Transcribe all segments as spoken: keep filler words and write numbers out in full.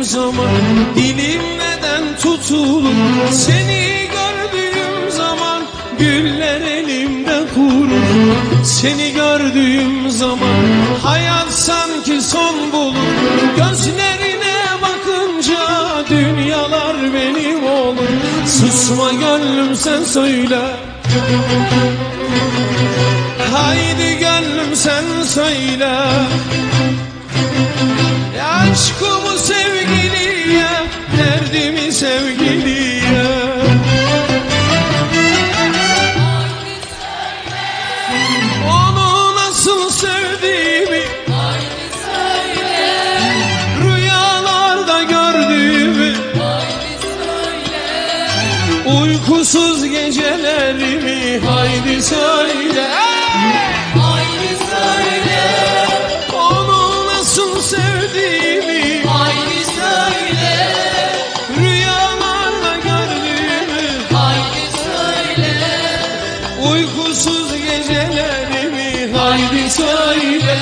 zaman dilim neden tutulur? Seni gördüğüm zaman güller elimde kurur. Seni gördüğüm zaman hayat sanki son bulur. Gözlerine bakınca dünyalar benim olur. Susma gönlüm sen söyle. Haydi gönlüm sen söyle. Aşkımı sevgiliye, derdimi sevgiliye. Onu nasıl sevdiğimi haydi söyle. Rüyalarda gördüğümü haydi söyle. Uykusuz gecelerimi haydi söyle. Haydi söyle. Onu nasıl sevdiğimi haydi söyle. Rüyalarda gördüğümü haydi söyle. Uykusuz gecelerimi haydi söyle.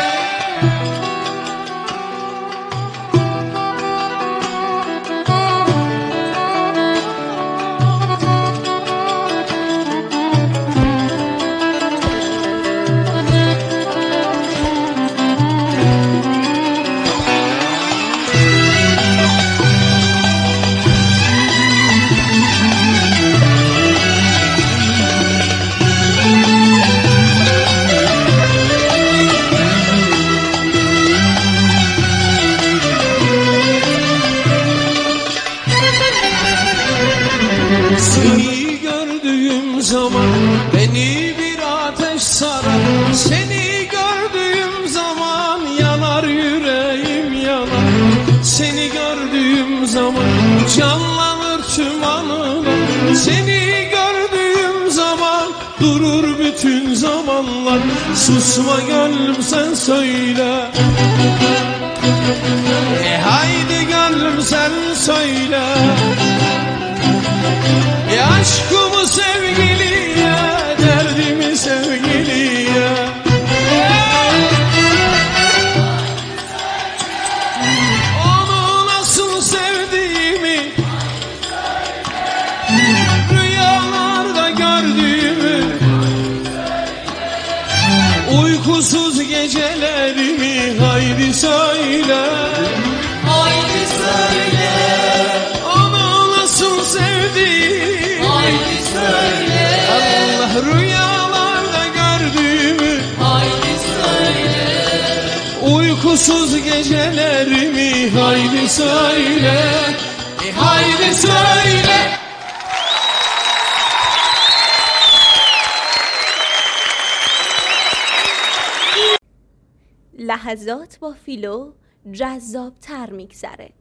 Seni gördüğüm zaman beni bir ateş sarar. Seni gördüğüm zaman yanar yüreğim yanar. Seni gördüğüm zaman canlanır tüm anılar. Seni gördüğüm zaman durur bütün zamanlar. Susma gönlüm sen söyle. E haydi gönlüm sen söyle. E aşkımı sevgiliye, derdimi sevgiliye. Onu nasıl sevdiğimi rüyalarda gördüğümü, uykusuz gecelerimi haydi söyle. Haydi söyle. Onu nasıl sevdiğimi haydi söyle. Allah rüyalarda gördüğümü haydi söyle. Uykusuz gecelerimi haydi söyle. E haydi söyle. لحظات با فیلو جذاب‌تر می‌گذره.